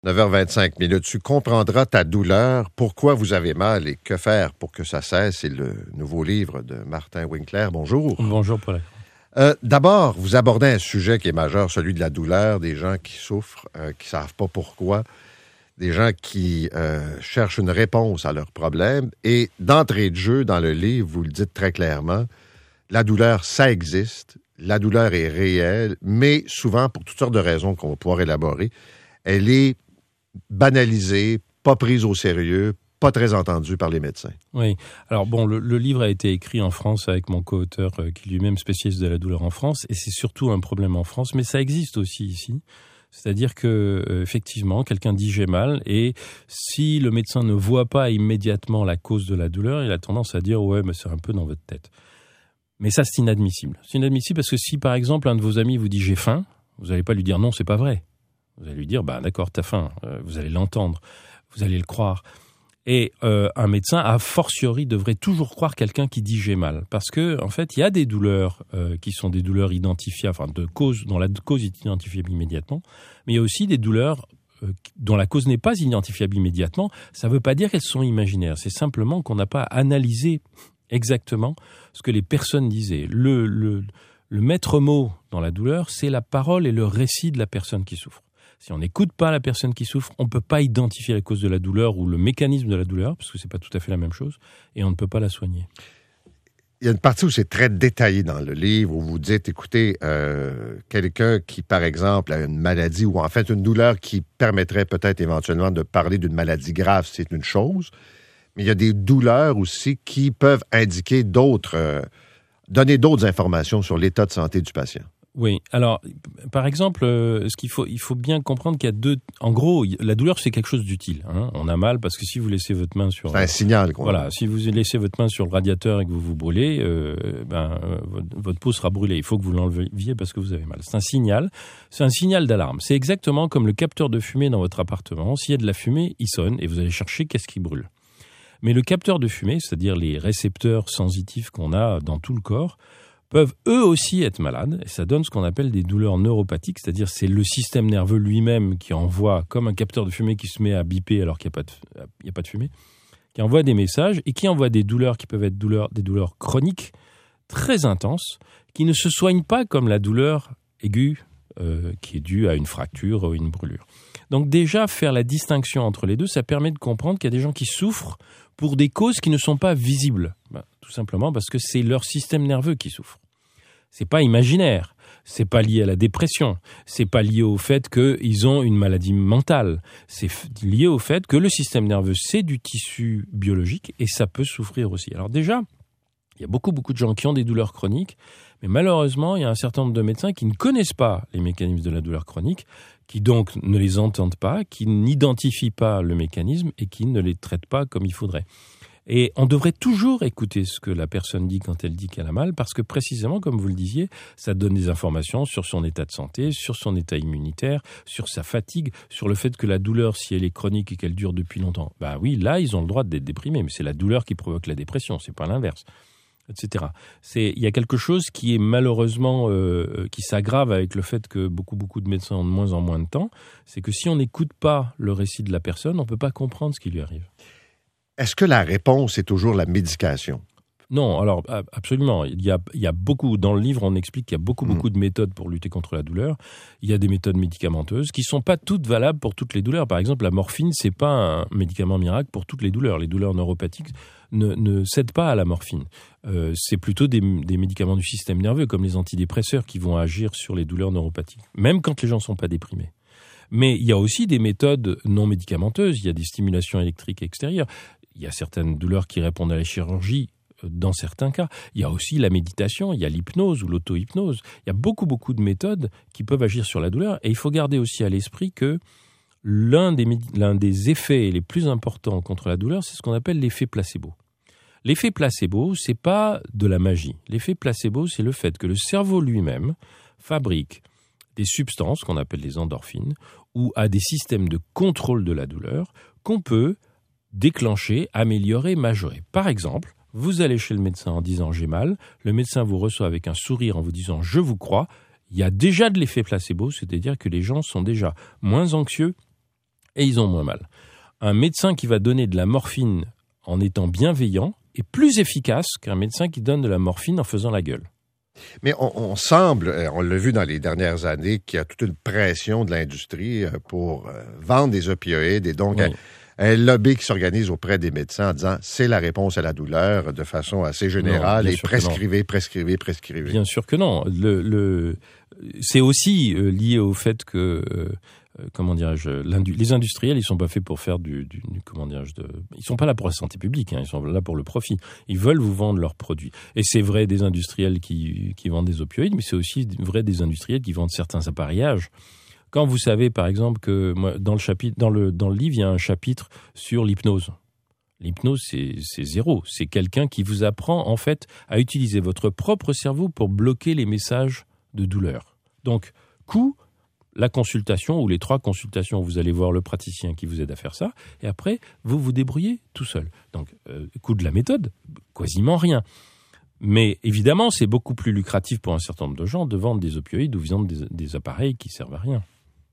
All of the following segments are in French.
9h25. Tu comprendras ta douleur, pourquoi vous avez mal et que faire pour que ça cesse. C'est le nouveau livre de Martin Winkler. Bonjour. Bonjour, Paul. D'abord, vous abordez un sujet qui est majeur, celui de la douleur, des gens qui souffrent, qui ne savent pas pourquoi, des gens qui cherchent une réponse à leurs problèmes. Et d'entrée de jeu, dans le livre, vous le dites très clairement, la douleur, ça existe, la douleur est réelle, mais souvent, pour toutes sortes de raisons qu'on va pouvoir élaborer, elle est banalisée, pas prise au sérieux, pas très entendue par les médecins. Oui. Alors bon, le livre a été écrit en France avec mon co-auteur qui lui-même spécialiste de la douleur en France, et c'est surtout un problème en France, mais ça existe aussi ici. C'est-à-dire que effectivement, quelqu'un dit j'ai mal, et si le médecin ne voit pas immédiatement la cause de la douleur, il a tendance à dire ouais, mais c'est un peu dans votre tête. Mais ça, c'est inadmissible. C'est inadmissible parce que si par exemple un de vos amis vous dit j'ai faim, vous n'allez pas lui dire non, c'est pas vrai. Vous allez lui dire, d'accord, t'as faim, vous allez l'entendre, vous allez le croire. Et un médecin, a fortiori, devrait toujours croire quelqu'un qui dit j'ai mal. Parce que, en fait, il y a des douleurs qui sont des douleurs identifiables, enfin, dont la cause est identifiable immédiatement, mais il y a aussi des douleurs dont la cause n'est pas identifiable immédiatement. Ça ne veut pas dire qu'elles sont imaginaires, c'est simplement qu'on n'a pas analysé exactement ce que les personnes disaient. Le maître mot dans la douleur, c'est la parole et le récit de la personne qui souffre. Si on n'écoute pas la personne qui souffre, on ne peut pas identifier la cause de la douleur ou le mécanisme de la douleur, parce que ce n'est pas tout à fait la même chose, et on ne peut pas la soigner. Il y a une partie où c'est très détaillé dans le livre, où vous dites, écoutez, quelqu'un qui, par exemple, a une maladie ou en fait une douleur qui permettrait peut-être éventuellement de parler d'une maladie grave, c'est une chose, mais il y a des douleurs aussi qui peuvent indiquer donner d'autres informations sur l'état de santé du patient. Oui, alors, par exemple, il faut bien comprendre qu'il y a deux... En gros, la douleur, c'est quelque chose d'utile. Hein. On a mal parce que si vous laissez votre main sur... C'est un signal, quoi. Voilà, si vous laissez votre main sur le radiateur et que vous vous brûlez, votre peau sera brûlée. Il faut que vous l'enleviez parce que vous avez mal. C'est un signal d'alarme. C'est exactement comme le capteur de fumée dans votre appartement. S'il y a de la fumée, il sonne et vous allez chercher qu'est-ce qui brûle. Mais le capteur de fumée, c'est-à-dire les récepteurs sensitifs qu'on a dans tout le corps, peuvent eux aussi être malades, et ça donne ce qu'on appelle des douleurs neuropathiques, c'est-à-dire c'est le système nerveux lui-même qui envoie, comme un capteur de fumée qui se met à biper alors qu'il n'y a pas de fumée, qui envoie des messages et qui envoie des douleurs qui peuvent être des douleurs chroniques, très intenses, qui ne se soignent pas comme la douleur aiguë qui est due à une fracture ou une brûlure. Donc déjà, faire la distinction entre les deux, ça permet de comprendre qu'il y a des gens qui souffrent pour des causes qui ne sont pas visibles. Tout simplement parce que c'est leur système nerveux qui souffre. C'est pas imaginaire, c'est pas lié à la dépression, c'est pas lié au fait qu'ils ont une maladie mentale, c'est lié au fait que le système nerveux, c'est du tissu biologique et ça peut souffrir aussi. Alors déjà, il y a beaucoup de gens qui ont des douleurs chroniques, mais malheureusement, il y a un certain nombre de médecins qui ne connaissent pas les mécanismes de la douleur chronique, qui donc ne les entendent pas, qui n'identifient pas le mécanisme et qui ne les traitent pas comme il faudrait. Et on devrait toujours écouter ce que la personne dit quand elle dit qu'elle a mal, parce que précisément, comme vous le disiez, ça donne des informations sur son état de santé, sur son état immunitaire, sur sa fatigue, sur le fait que la douleur, si elle est chronique et qu'elle dure depuis longtemps, oui, là, ils ont le droit d'être déprimés, mais c'est la douleur qui provoque la dépression, c'est pas l'inverse, etc. Il y a quelque chose qui est malheureusement, qui s'aggrave avec le fait que beaucoup de médecins ont de moins en moins de temps, c'est que si on n'écoute pas le récit de la personne, on peut pas comprendre ce qui lui arrive. Est-ce que la réponse est toujours la médication? Non, alors absolument. Il y a beaucoup, dans le livre, on explique qu'il y a beaucoup de méthodes pour lutter contre la douleur. Il y a des méthodes médicamenteuses qui sont pas toutes valables pour toutes les douleurs. Par exemple, la morphine, c'est pas un médicament miracle pour toutes les douleurs. Les douleurs neuropathiques ne cèdent pas à la morphine. C'est plutôt des médicaments du système nerveux, comme les antidépresseurs, qui vont agir sur les douleurs neuropathiques, même quand les gens sont pas déprimés. Mais il y a aussi des méthodes non médicamenteuses. Il y a des stimulations électriques extérieures. Il y a certaines douleurs qui répondent à la chirurgie dans certains cas. Il y a aussi la méditation, il y a l'hypnose ou l'auto-hypnose. Il y a beaucoup de méthodes qui peuvent agir sur la douleur. Et il faut garder aussi à l'esprit que l'un des effets les plus importants contre la douleur, c'est ce qu'on appelle l'effet placebo. L'effet placebo, c'est pas de la magie. L'effet placebo, c'est le fait que le cerveau lui-même fabrique des substances qu'on appelle les endorphines ou a des systèmes de contrôle de la douleur qu'on peut déclencher, améliorer, majorer. Par exemple, vous allez chez le médecin en disant « j'ai mal », le médecin vous reçoit avec un sourire en vous disant « je vous crois », il y a déjà de l'effet placebo, c'est-à-dire que les gens sont déjà moins anxieux, et ils ont moins mal. Un médecin qui va donner de la morphine en étant bienveillant est plus efficace qu'un médecin qui donne de la morphine en faisant la gueule. Mais on semble, on l'a vu dans les dernières années, qu'il y a toute une pression de l'industrie pour vendre des opioïdes et donc un lobby qui s'organise auprès des médecins en disant c'est la réponse à la douleur de façon assez générale et prescrivez. Bien sûr que non. C'est aussi lié au fait que les industriels, ils sont pas faits pour faire ils sont pas là pour la santé publique, ils sont là pour le profit. Ils veulent vous vendre leurs produits. Et c'est vrai des industriels qui vendent des opioïdes, mais c'est aussi vrai des industriels qui vendent certains appareillages. Quand vous savez, par exemple, que moi, dans le livre, il y a un chapitre sur l'hypnose. L'hypnose, c'est zéro. C'est quelqu'un qui vous apprend, en fait, à utiliser votre propre cerveau pour bloquer les messages de douleur. Donc, la consultation ou les 3 consultations, vous allez voir le praticien qui vous aide à faire ça, et après, vous vous débrouillez tout seul. Donc, coût de la méthode, quasiment rien. Mais évidemment, c'est beaucoup plus lucratif pour un certain nombre de gens de vendre des opioïdes ou de vendre des appareils qui servent à rien.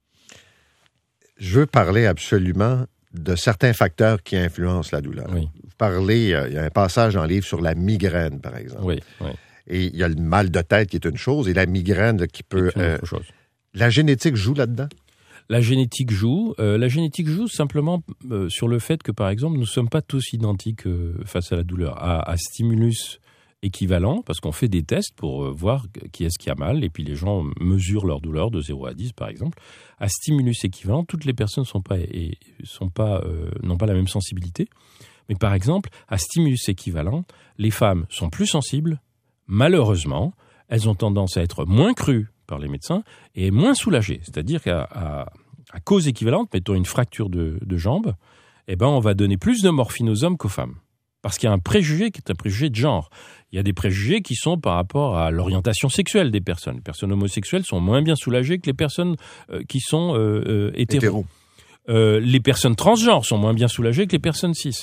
Je veux parler absolument de certains facteurs qui influencent la douleur. Oui. Vous parlez, il y a un passage dans le livre sur la migraine, par exemple. Oui. Et il y a le mal de tête qui est une chose, et la migraine qui peut... C'est une autre chose. La génétique joue là-dedans? La génétique joue simplement sur le fait que, par exemple, nous ne sommes pas tous identiques face à la douleur. À stimulus équivalent, parce qu'on fait des tests pour voir qui est-ce qui a mal, et puis les gens mesurent leur douleur de 0 à 10, par exemple. À stimulus équivalent, toutes les personnes n'ont pas la même sensibilité. Mais par exemple, à stimulus équivalent, les femmes sont plus sensibles. Malheureusement, elles ont tendance à être moins crues par les médecins et moins soulagées. C'est-à-dire qu'à cause équivalente, mettons une fracture de jambe, on va donner plus de morphine aux hommes qu'aux femmes. Parce qu'il y a un préjugé qui est un préjugé de genre. Il y a des préjugés qui sont par rapport à l'orientation sexuelle des personnes. Les personnes homosexuelles sont moins bien soulagées que les personnes qui sont hétéros. Les personnes transgenres sont moins bien soulagées que les personnes cis.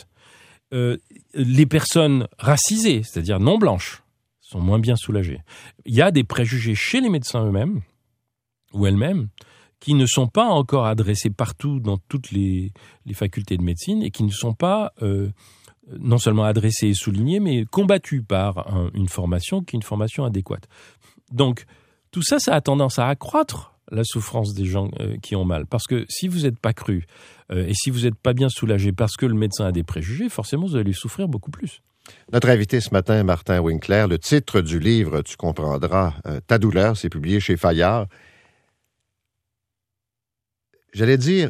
Les personnes racisées, c'est-à-dire non blanches, sont moins bien soulagées. Il y a des préjugés chez les médecins eux-mêmes ou elles-mêmes qui ne sont pas encore adressés partout dans toutes les facultés de médecine et qui ne sont pas non seulement adressés et soulignés, mais combattus par une formation qui est une formation adéquate. Donc, tout ça, ça a tendance à accroître la souffrance des gens qui ont mal. Parce que si vous n'êtes pas cru et si vous n'êtes pas bien soulagé parce que le médecin a des préjugés, forcément, vous allez souffrir beaucoup plus. Notre invité ce matin, Martin Winkler, le titre du livre, tu comprendras, Ta douleur, c'est publié chez Fayard. J'allais dire,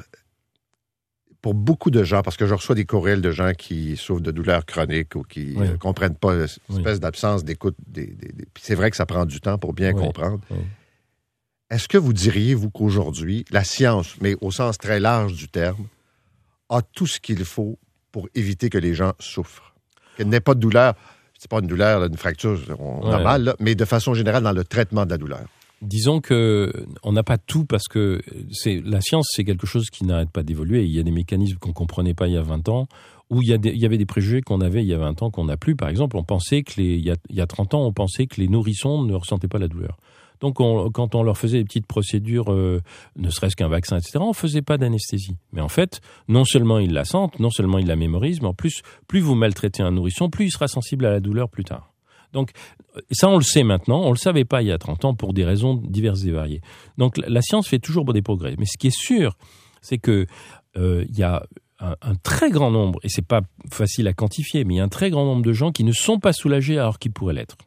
pour beaucoup de gens, parce que je reçois des courriels de gens qui souffrent de douleurs chroniques ou qui ne comprennent pas cette espèce d'absence d'écoute. Puis c'est vrai que ça prend du temps pour bien comprendre. Oui. Est-ce que vous diriez, vous, qu'aujourd'hui, la science, mais au sens très large du terme, a tout ce qu'il faut pour éviter que les gens souffrent? Qu'il n'y ait pas de douleur, c'est pas une douleur, une fracture normale, là, mais de façon générale dans le traitement de la douleur. Disons que on n'a pas tout parce que la science, c'est quelque chose qui n'arrête pas d'évoluer. Il y a des mécanismes qu'on ne comprenait pas il y a 20 ans, ou il y avait des préjugés qu'on avait il y a 20 ans qu'on n'a plus. Par exemple, on pensait que il y a 30 ans, on pensait que les nourrissons ne ressentaient pas la douleur. Donc, quand on leur faisait des petites procédures, ne serait-ce qu'un vaccin, etc., on ne faisait pas d'anesthésie. Mais en fait, non seulement ils la sentent, non seulement ils la mémorisent, mais en plus vous maltraitez un nourrisson, plus il sera sensible à la douleur plus tard. Donc, ça, on le sait maintenant. On ne le savait pas il y a 30 ans pour des raisons diverses et variées. Donc, la science fait toujours des progrès. Mais ce qui est sûr, c'est que il y a un très grand nombre, et c'est pas facile à quantifier, mais il y a un très grand nombre de gens qui ne sont pas soulagés alors qu'ils pourraient l'être.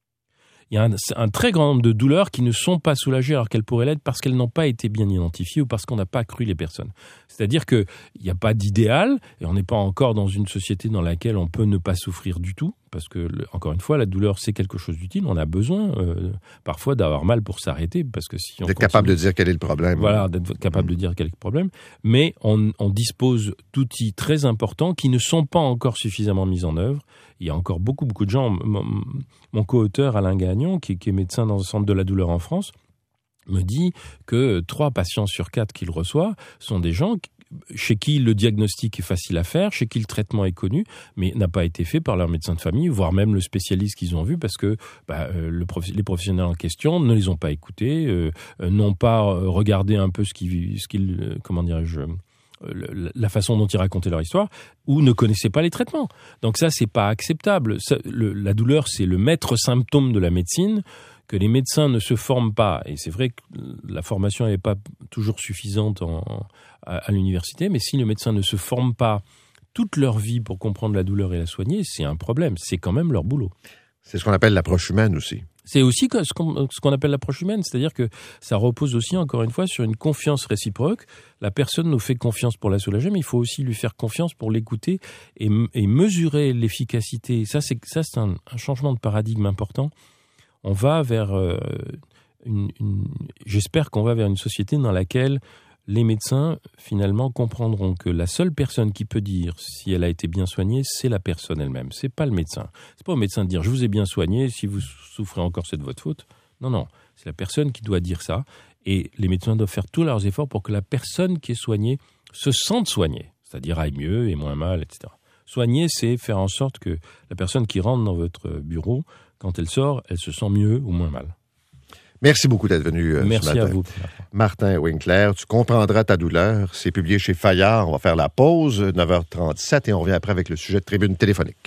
Il y a un très grand nombre de douleurs qui ne sont pas soulagées alors qu'elles pourraient l'être parce qu'elles n'ont pas été bien identifiées ou parce qu'on n'a pas cru les personnes. C'est-à-dire qu'il n'y a pas d'idéal et on n'est pas encore dans une société dans laquelle on peut ne pas souffrir du tout parce que, encore une fois, la douleur, c'est quelque chose d'utile. On a besoin parfois d'avoir mal pour s'arrêter parce que si on d'être capable de dire quel est le problème. Voilà, d'être capable de dire quel est le problème. Mais on dispose d'outils très importants qui ne sont pas encore suffisamment mis en œuvre. Il y a encore beaucoup de gens. Mon co-auteur Alain Gagnon, qui est médecin dans le centre de la douleur en France, me dit que 3 patients sur 4 qu'il reçoit sont des gens chez qui le diagnostic est facile à faire, chez qui le traitement est connu, mais n'a pas été fait par leur médecin de famille, voire même le spécialiste qu'ils ont vu, parce que les professionnels en question ne les ont pas écoutés, n'ont pas regardé un peu ce qu'ils la façon dont ils racontaient leur histoire, ou ne connaissaient pas les traitements. Donc ça, c'est pas acceptable. La douleur, c'est le maître symptôme de la médecine, que les médecins ne se forment pas. Et c'est vrai que la formation n'est pas toujours suffisante à l'université, mais si les médecins ne se forment pas toute leur vie pour comprendre la douleur et la soigner, c'est un problème. C'est quand même leur boulot. C'est ce qu'on appelle l'approche humaine aussi. C'est aussi ce qu'on appelle l'approche humaine, c'est-à-dire que ça repose aussi, encore une fois, sur une confiance réciproque. La personne nous fait confiance pour la soulager, mais il faut aussi lui faire confiance pour l'écouter et mesurer l'efficacité. Ça, c'est un changement de paradigme important. On va vers j'espère qu'on va vers une société dans laquelle les médecins, finalement, comprendront que la seule personne qui peut dire si elle a été bien soignée, c'est la personne elle-même. C'est pas le médecin. C'est pas au médecin de dire « je vous ai bien soigné, si vous souffrez encore, c'est de votre faute ». Non. C'est la personne qui doit dire ça. Et les médecins doivent faire tous leurs efforts pour que la personne qui est soignée se sente soignée. C'est-à-dire aille mieux et moins mal, etc. Soigner, c'est faire en sorte que la personne qui rentre dans votre bureau, quand elle sort, elle se sent mieux ou moins mal. Merci beaucoup d'être venu ce matin. Merci à vous. Martin Winkler, tu comprendras ta douleur. C'est publié chez Fayard. On va faire la pause, 9h37, et on revient après avec le sujet de tribune téléphonique.